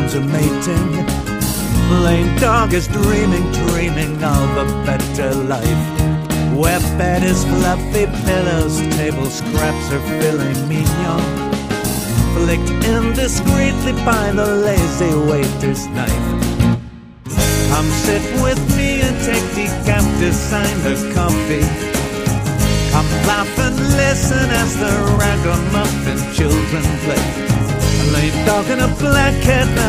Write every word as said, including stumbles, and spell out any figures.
friends are mating. Lame dog is dreaming, dreaming of a better life, where bed is fluffy pillows, table scraps are filet mignon, flicked indiscreetly by the lazy waiter's knife. Come sit with me and take decaf designer coffee. Come laugh and listen as the ragamuffin children play. A lame dog and a black cat